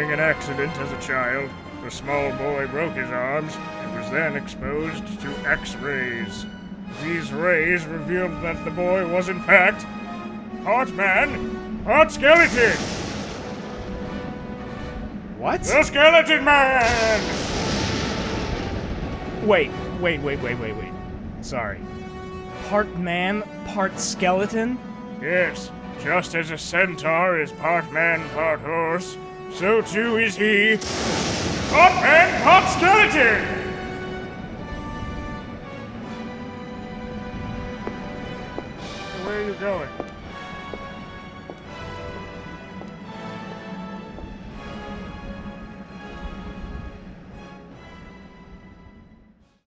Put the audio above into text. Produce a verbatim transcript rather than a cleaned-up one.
During an accident as a child, the small boy broke his arms and was then exposed to X-rays. These rays revealed that the boy was in fact Part Man, Part Skeleton. What? The Skeleton Man! Wait, wait, wait, wait, wait, wait. Sorry. Part man, part skeleton? Yes, just as a centaur is part man, part horse, so too is he part man, part skeleton! Where are you going?